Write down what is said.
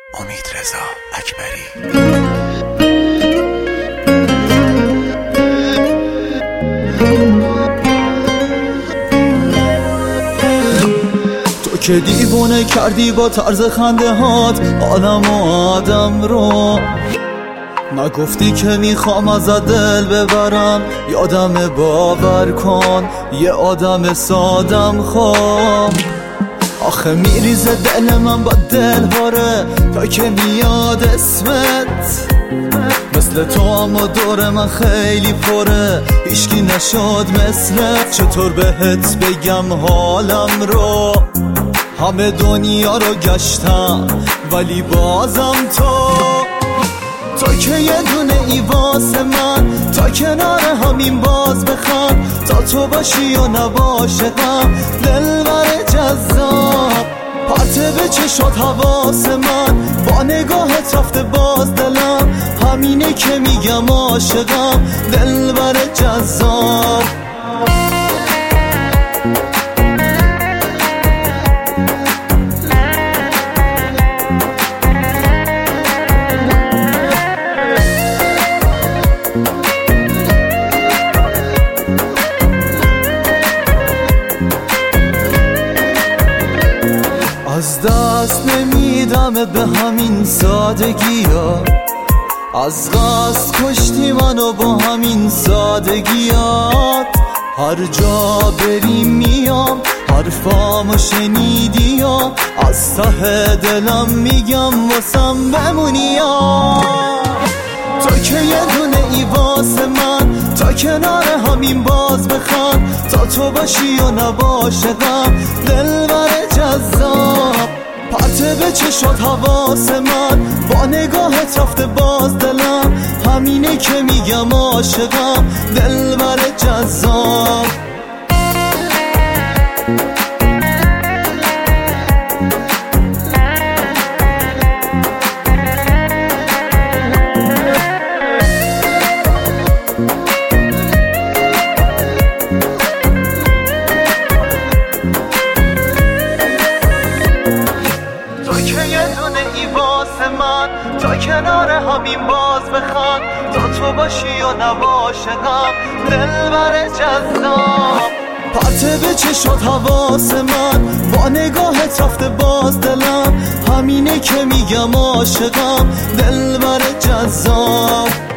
امیدرضا اکبری. تو که دیوونه کردی با طرز خنده هات آدم و آدم رو، نگفتی که میخوام ازت دل ببرم، یادم باور کن یه آدم سادم خوام. آخه میریزه دل من با دل هاره تا که میاد اسمت، مثل تو اما دور من خیلی پره، هیچکی نشد مثلت. چطور بهت بگم حالم رو، همه دنیا رو گشتم ولی بازم تو که یه دونه ای واسه من، تا کنار همین باز بخوام، تا تو باشی و نباشه غم. دلبر جذاب پرته به چشات حواس من، با نگاهت رفته باز دلم، همینه که میگم عاشقم. دلبر جذاب از دست نمیدم به همین سادگیا، از قصد کشتی منو با همین سادگیات. هر جا بریم میام حرفامو شنیدی یا، از ته دلم میگم واسم بمونی یا. تو که یه دونه ای واسه من، تا کنار همین باز بخوام، تا تو باشی و نباشه غم. دلبر جذاب پرته به چشات حواس من، با نگاهت رفته باز دلم، همینه که میگم عاشقم. دلبر جذاب تا کنار همین باز بخوام، تا تو باشی و نباشه غم. دلبر جذاب پرته به چشات حواس من، با نگاهت رفته باز دلم، همینه که میگم عاشقم. دلبر جذاب